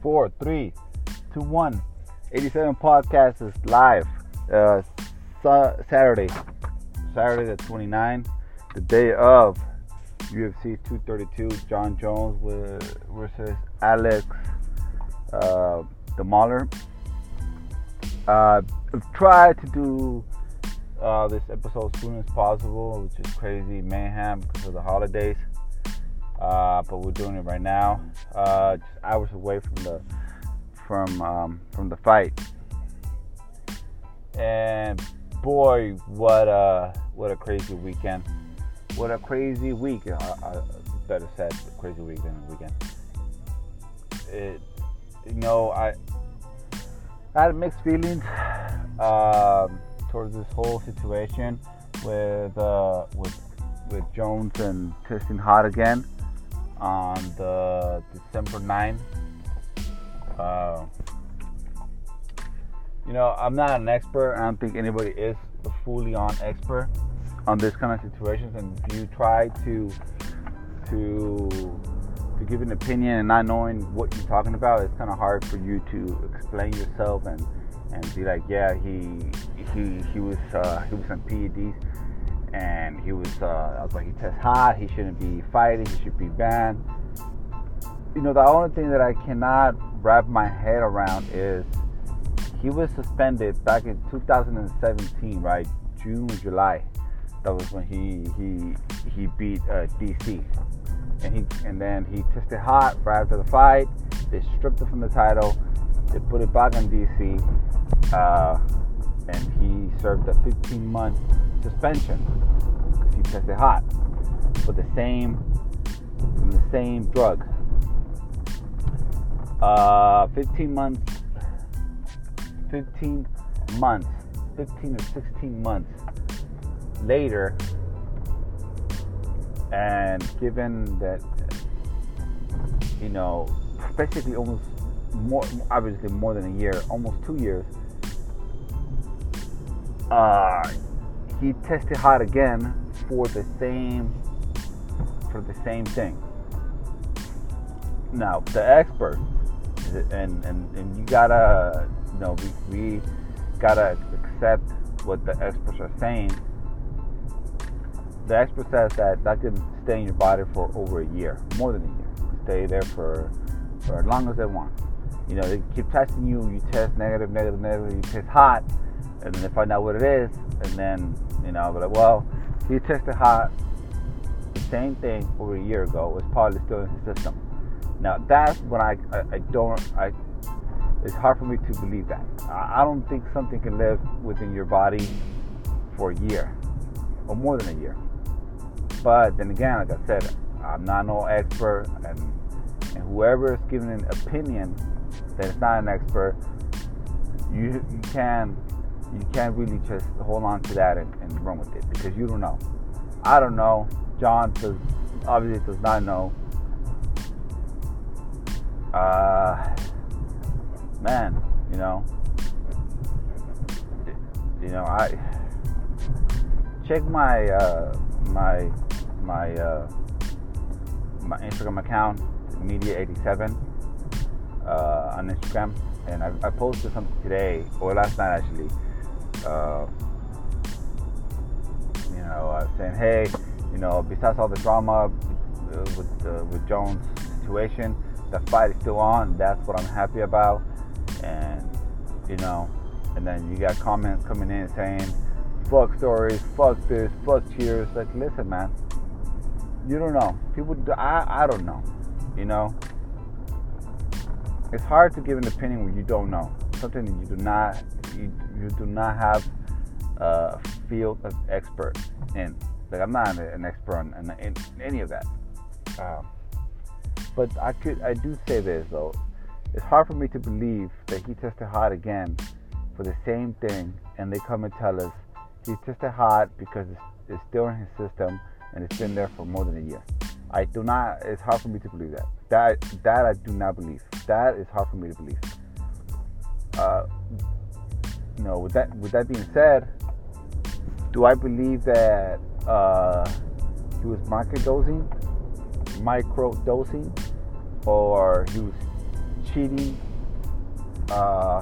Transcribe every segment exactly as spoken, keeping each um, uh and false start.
four, three, two, one. eighty-seven Podcast is live. Uh, Saturday, Saturday the twenty-ninth, the day of U F C two thirty-two. Jon Jones with, versus Alex uh, the Mauler. Uh, I've tried to do uh, this episode as soon as possible, which is crazy mayhem because of the holidays. Uh, but we're doing it right now, uh, just hours away from the from um, from the fight. And boy, what a what a crazy weekend! What a crazy week! I, I better said, a crazy week than a weekend. It, you know, I, I had mixed feelings um, towards this whole situation with uh, with with Jones and testing hot again on the December ninth. Uh, you know, I'm not an expert. I don't think anybody is a fully on expert on this kind of situations. And if you try to to to give an opinion and not knowing what you're talking about, it's kind of hard for you to explain yourself and, and be like, yeah, he he he was uh, he was on P E Ds. And he was, uh, I was like, he tests hot, he shouldn't be fighting, he should be banned. You know, the only thing that I cannot wrap my head around is he was suspended back in two thousand seventeen, right? June or July. That was when he he he beat uh, D C. And he and then he tested hot right after the fight. They stripped it from the title. They put it back on D C. Uh, and he served a fifteen month suspension because he tested hot for the same from the same drug. Uh, fifteen months, fifteen months, fifteen or sixteen months later, and given that, you know, basically almost more, obviously more than a year, almost two years. Uh, he tested hot again for the same for the same thing. Now, the expert, and and, and you gotta, you know, we, we gotta accept what the experts are saying. The expert says that that can stay in your body for over a year, more than a year. Stay there for for as long as they want. You know, they keep testing you. You test negative, negative, negative. You test hot. And then they find out what it is, and then, you know, but like, well, he tested hot, the same thing over a year ago. It's probably still in his system. Now, that's when I, I, I don't, I, it's hard for me to believe that. I, I don't think something can live within your body for a year, or more than a year. But then again, like I said, I'm not no expert, and, and whoever is giving an opinion that is not an expert, you, you can... You can't really just hold on to that and, and run with it because you don't know. I don't know. Jon does obviously does not know. Uh, man, you know, you know, I check my uh, my my uh, my Instagram account, Media eighty-seven, uh, on Instagram, and I, I posted something today or last night actually. Uh, you know, uh, saying, hey, you know, besides all the drama uh, with uh, with Jones' situation, the fight is still on. That's what I'm happy about. And you know, and then you got comments coming in saying, fuck stories, fuck this, fuck cheers. Like, listen, man, you don't know. People, do, I, I don't know. You know, it's hard to give an opinion when you don't know something that you do not. You, you do not have a field of expert in. Like, I'm not an expert in, in, in any of that. Um, but I could, I do say this though. It's hard for me to believe that he tested hot again for the same thing, and they come and tell us he tested hot because it's, it's still in his system and it's been there for more than a year. I do not. It's hard for me to believe that. That that I do not believe. That is hard for me to believe. Uh, You know, with that with that being said, do I believe that uh, he was microdosing, microdosing, or he was cheating. Uh,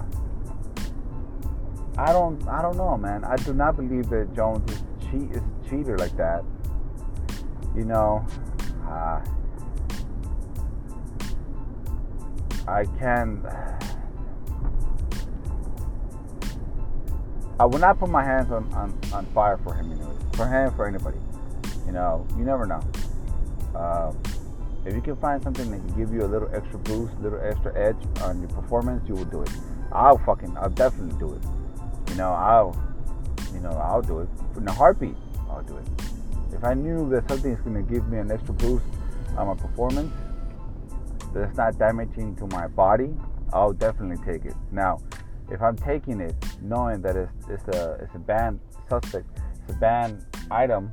I don't, I don't know, man. I do not believe that Jones is cheat is a cheater like that. You know, uh, I can. I will not put my hands on, on, on fire for him, anyways. For him, for anybody. You know, you never know. Uh, if you can find something that can give you a little extra boost, a little extra edge on your performance, you will do it. I'll fucking, I'll definitely do it. You know, I'll, you know, I'll do it. In a heartbeat, I'll do it. If I knew that something is going to give me an extra boost on my performance, that's not damaging to my body, I'll definitely take it. Now, if I'm taking it knowing that it's, it's a it's a banned suspect, it's a banned item,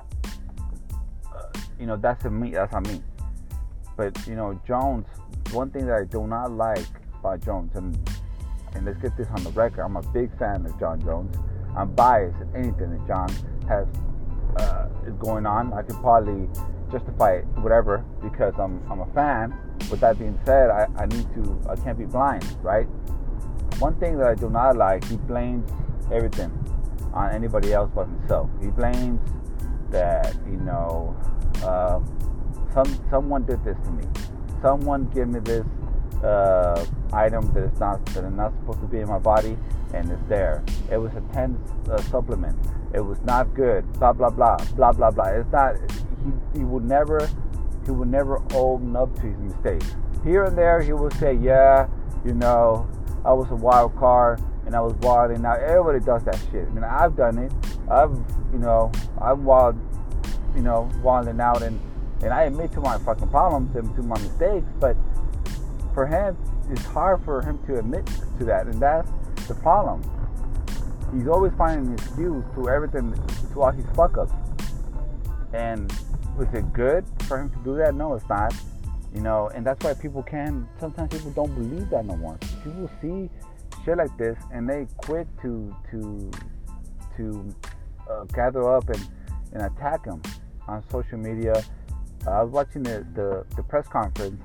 uh, you know, that's a me, that's on me. But you know, Jones, one thing that I do not like about Jones, and and let's get this on the record, I'm a big fan of Jon Jones. I'm biased at anything that Jon has uh, is going on. I could probably justify whatever because I'm I'm a fan. With that being said, I, I need to I can't be blind, right? One thing that I do not like, he blames everything on anybody else but himself. He blames that, you know, uh, some someone did this to me. Someone gave me this uh, item that is not that is not supposed to be in my body, and it's there. It was a ten uh, supplement. It was not good. Blah blah blah blah blah blah. It's not. He he would never he would never own up to his mistakes. Here and there, he will say, yeah, you know, I was a wild card and I was wilding out. Everybody does that shit. I mean, I've done it. I've, you know, I'm wild, you know, wilding out, and, and I admit to my fucking problems and to my mistakes. But for him, it's hard for him to admit to that, and that's the problem. He's always finding an excuse to everything, to all his fuck ups. And is it good for him to do that? No, it's not. You know, and that's why people can, sometimes people don't believe that no more. People see shit like this and they quit to to to uh, gather up and, and attack him on social media. Uh, I was watching the, the, the press conference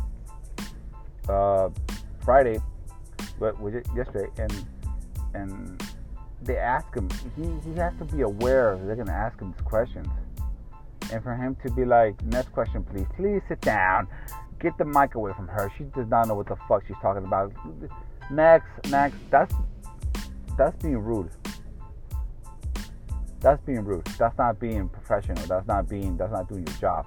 uh, Friday, but yesterday, and and they ask him, he, he has to be aware they're going to ask him these questions. And for him to be like, next question, please. Please sit down. Get the mic away from her. She does not know what the fuck she's talking about. Next, next. That's that's being rude. That's being rude. That's not being professional. That's not being. That's not doing your job.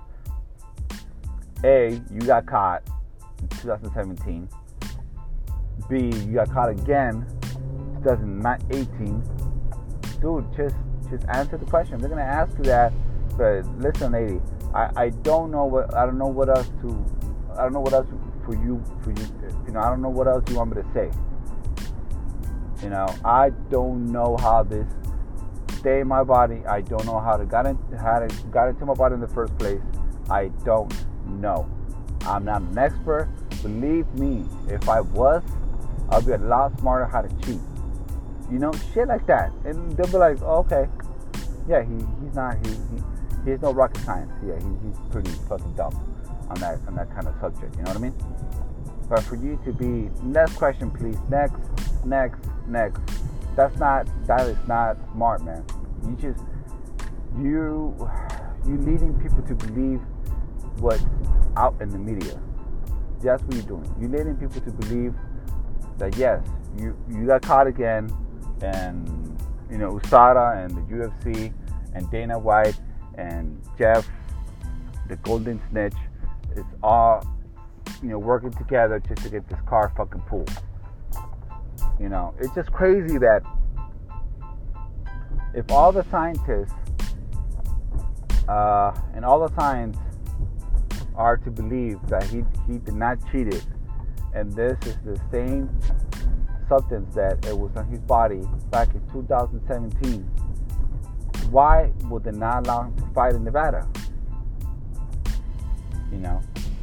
A, you got caught in twenty seventeen. B, you got caught again in twenty eighteen. Dude, just just answer the question. They're gonna ask you that. But listen, lady, I, I don't know what I don't know what else to I don't know what else for you for you you know I don't know what else you want me to say. You know, I don't know how this stayed in my body. I don't know how to got in how to got into my body in the first place. I don't know. I'm not an expert. Believe me, if I was, I'd be a lot smarter how to cheat. You know, shit like that. And they'll be like, oh, okay, yeah, he he's not he. he He has no rocket science. Yeah, he, he's pretty fucking dumb on that on that kind of subject. You know what I mean? But for you to be next question, please. Next, next, next. That's not. That is not smart, man. You just you you leading people to believe what's out in the media. That's what you're doing. You're leading people to believe that yes, you you got caught again, and you know U S A D A and the U F C and Dana White and Jeff, the Golden Snitch, is all, you know, working together just to get this car fucking pulled. You know, it's just crazy that if all the scientists uh, and all the science are to believe that he he did not cheat it, and this is the same substance that it was on his body back in two thousand seventeen. Why would they not allow him to fight in Nevada? You know,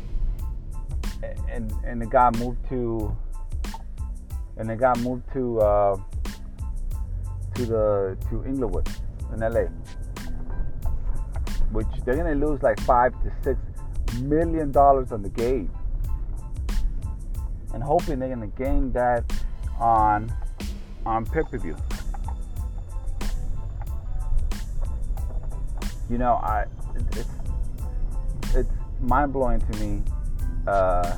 and and the guy moved to, and the guy moved to uh, to the to Inglewood in L A, which they're gonna lose like five to six million dollars on the gate. and hoping they're gonna gain that on on pay-per-view. You know, I it's it's mind-blowing to me. Uh,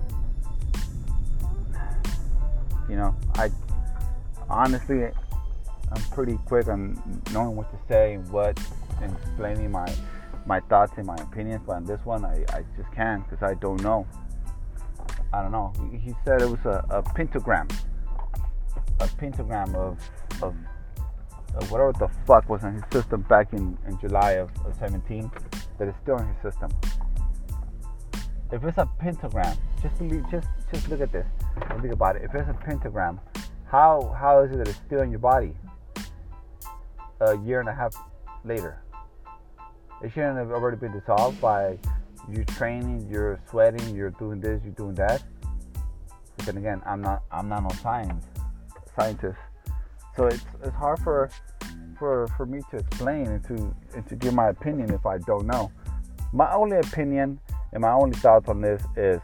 you know, I honestly, I'm pretty quick on knowing what to say and what, and explaining my my thoughts and my opinions. But on this one, I, I just can't, because I don't know. I don't know. He said it was a, a pentagram, a pentagram of, of of whatever the fuck was in his system back in, in July of, of seventeen that is still in his system. If it's a pentagram, just believe, just just look at this and think about it. If it's a pentagram, how how is it that it's still in your body a year and a half later? It shouldn't have already been dissolved by you training, you're sweating, you're doing this, you're doing that. But then again, I'm not I'm not no science scientist, so it's it's hard for for for me to explain and to and to give my opinion if I don't know. My only opinion and my only thoughts on this is,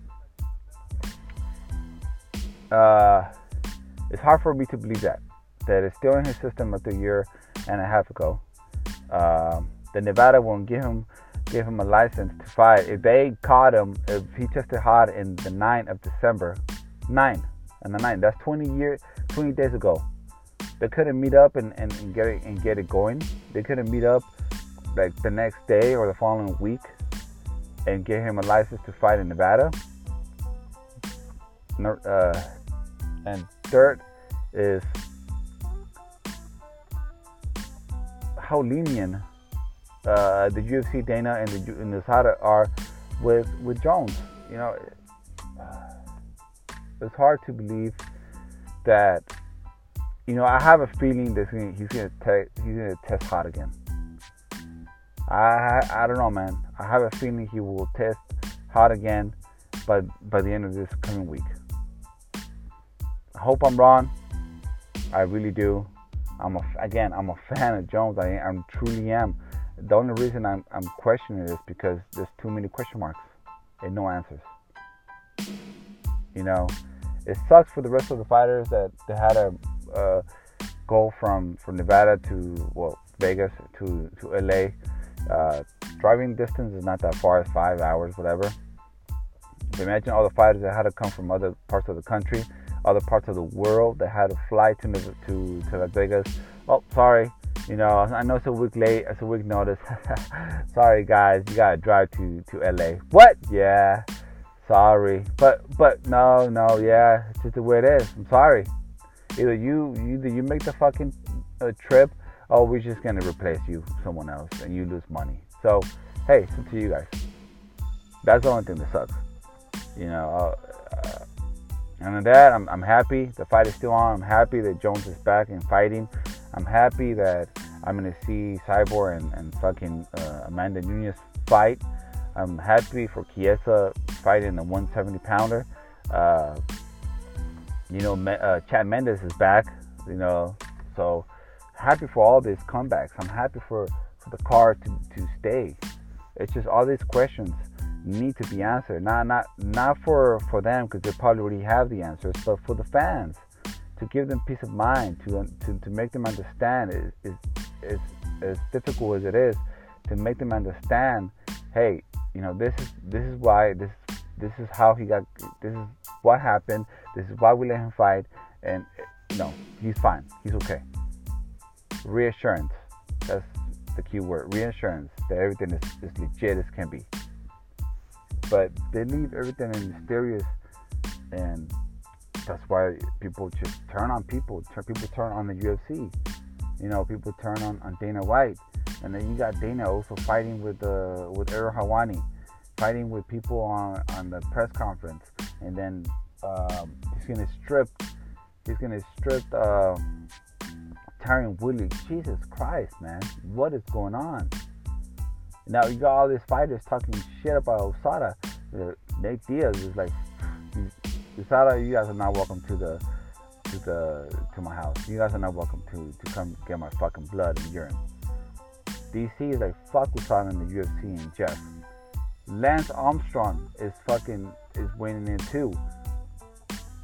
uh, it's hard for me to believe that that it's still in his system after a year and a half ago. Um, the Nevada won't give him give him a license to fight. If they caught him, if he tested hot in the ninth of December, nine and the ninth, that's twenty years, twenty days ago. They couldn't meet up and, and, and get it and get it going. They couldn't meet up like the next day or the following week and get him a license to fight in Nevada. Uh, and third is how lenient uh, the U F C, Dana, and the and the U S A D A are with with Jones. You know, it's hard to believe that. You know, I have a feeling that he's gonna te- he's gonna test hot again. I I don't know, man. I have a feeling he will test hot again, but by the end of this coming week. I hope I'm wrong. I really do. I'm a, again, I'm a fan of Jones. I am, truly am. The only reason I'm I'm questioning it is because there's too many question marks and no answers. You know, it sucks for the rest of the fighters that they had a uh, go from, from Nevada to well Vegas to to L A. Uh, driving distance is not that far, it's five hours, whatever. Imagine all the fighters that had to come from other parts of the country, other parts of the world that had to fly to to to Las Vegas. Oh, sorry, you know, I know it's a week late, it's a week notice. Sorry guys, you gotta drive to, to L A. What? Yeah, sorry, but but no, no, yeah, it's just the way it is. I'm sorry. Either you either you make the fucking uh, trip, or we're just gonna replace you with someone else, and you lose money. So, hey, it's up to you guys. That's the only thing that sucks. You know, uh, and on that, I'm, I'm happy. The fight is still on. I'm happy that Jones is back and fighting. I'm happy that I'm going to see Cyborg and, and fucking uh, Amanda Nunes fight. I'm happy for Chiesa fighting the one seventy pounder. Uh, you know, uh, Chad Mendes is back, you know, so happy for all these comebacks. I'm happy for, for the card to, to stay. It's just all these questions need to be answered. Not not not for, for them, because they probably already have the answers, but for the fans, to give them peace of mind, to to, to make them understand. Is is is as difficult as it is to make them understand. Hey, you know, this is this is why this this is how he got. This is what happened. This is why we let him fight, and you know, he's fine. He's okay. Reassurance. That's the key word. Reassurance that everything is, is legit as can be. But they leave everything in mysterious, and that's why people just turn on people. People turn on the U F C. You know, people turn on, on Dana White, and then you got Dana also fighting with uh, with Ariel Helwani, fighting with people on, on the press conference, and then um, he's gonna strip. He's gonna strip uh, Tyron Woodley. Jesus Christ, man, what is going on? Now you got all these fighters talking shit about U S A D A. Uh, Nate Diaz is like, U S A D A, you guys are not welcome to the to the to my house. You guys are not welcome to, to come get my fucking blood and urine. D C is like, fuck U S A D A and the U F C and Jeff. Lance Armstrong is fucking is winning in too.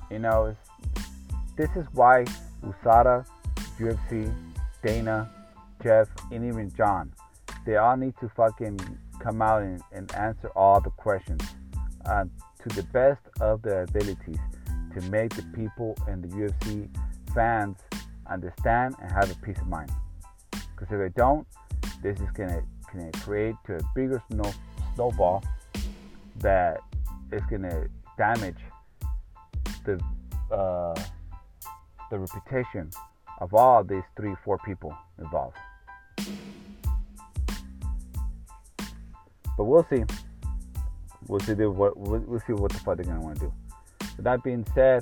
You know, it's, this is why U S A D A, U F C, Dana, Jeff, and even John, they all need to fucking come out and, and answer all the questions uh, to the best of their abilities to make the people and the U F C fans understand and have a peace of mind. Because if they don't, this is gonna, gonna create to a bigger snow, snowball that is gonna damage the uh, the reputation of all these three, four people involved. But we'll see. We'll see what we'll, we'll see what the fuck they're gonna want to do. With that being said,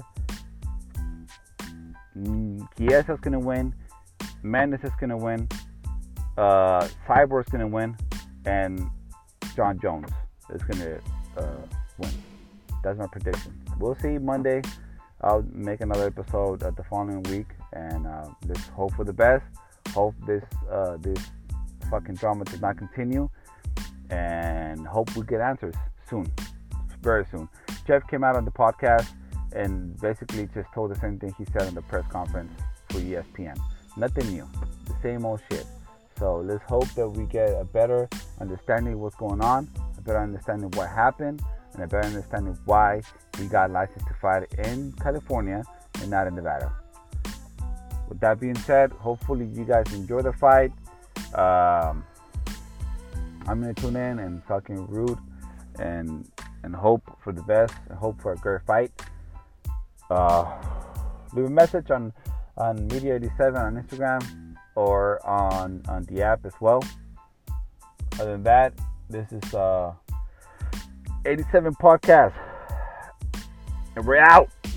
Chiesa's gonna win, Mendes is gonna win, uh, Cyborg's gonna win, and John Jones is gonna uh, win. That's my prediction. We'll see Monday. I'll make another episode uh, the following week, and uh, let's hope for the best. Hope this uh, this fucking drama does not continue, and hope we get answers soon, very soon. Jeff came out on the podcast and basically just told the same thing he said on the press conference for E S P N. Nothing new, the same old shit. So let's hope that we get a better understanding of what's going on, a better understanding of what happened, and a better understanding why he got licensed to fight in California and not in Nevada. With that being said, hopefully you guys enjoy the fight. Um, I'm going to tune in and fucking root and and hope for the best and hope for a great fight. Uh, leave a message on, on Media eighty-seven on Instagram or on, on the app as well. Other than that, this is uh, eighty-seven Podcast. And we're out.